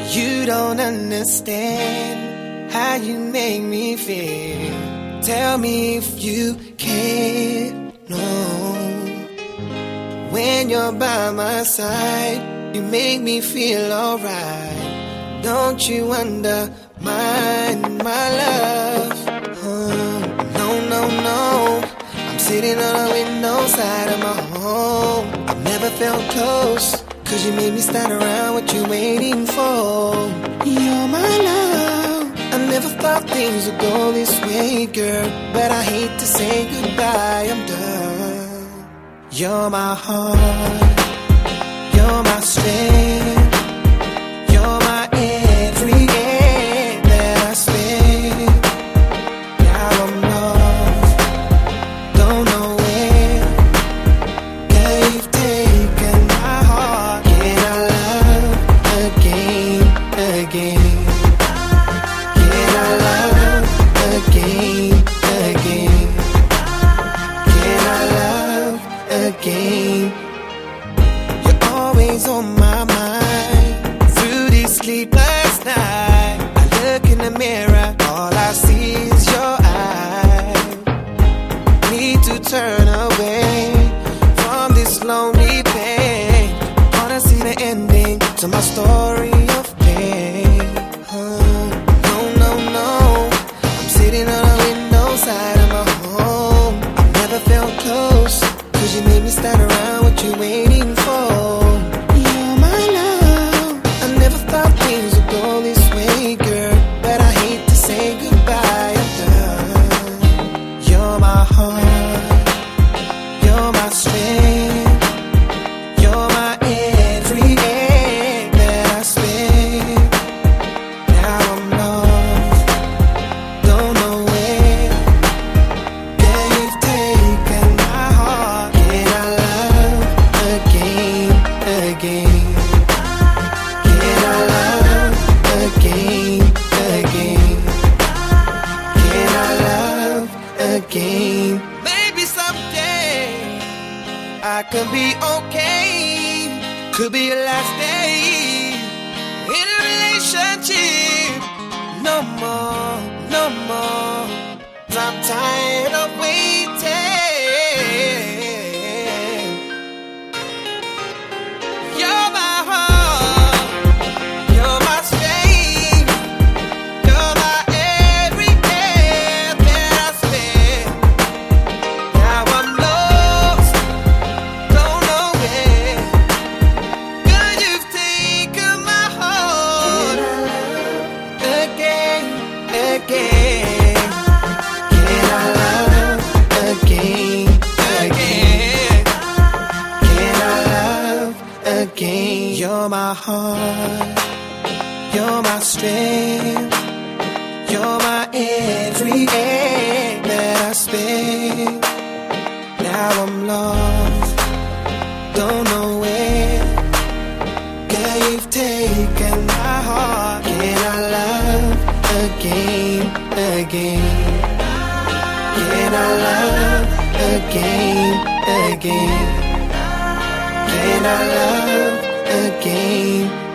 You don't understand how you make me feel. Tell me if you can. No. When you're by my side, you make me feel alright. Don't you undermine my love? No, no, no. I'm sitting on a window side of my home. I've never felt close, 'cause you made me stand around. What you waiting for? You're my love. I never thought things would go this way, girl, but I hate to say goodbye, I'm done. You're my heart, you're my strength, you're my everything that I spend. Now I'm lost, don't know where. Girl, you've taken my heart. Can I love again, again? Can I love again, again? Can I love again? You're always on my mind through these sleepless nights. I look in the mirror, all I see is your eyes. Need to turn away from this lonely pain. Wanna see the ending to my story of pain. No, no, no. I'm sitting on a window side of my home. I've never felt close, 'cause you made me stand around. What you waiting for? You're my love. I never thought things would go this way, girl, but I hate to say goodbye, I'm done. You're my heart, you're my strength, you're my everything that I spend. Now I'm lost, don't know where. Girl, you've taken my heart. Can I love again, again? Can I love again, again? Can I love again? Maybe someday I could be okay. Could be your last day in a relationship. No more, no more. I'm tired of waiting. You're my heart, you're my strength, you're my everything that I spend. Now I'm lost, don't know where. Girl, you've taken my heart. Again, again. Can I love again, again? Can I love again? You're my heart, you're my strength, you're my everything that I spend. Now I'm lost, don't know where. Girl, you've taken my heart. Can I love again, again? Can I love again, again? Can I love again?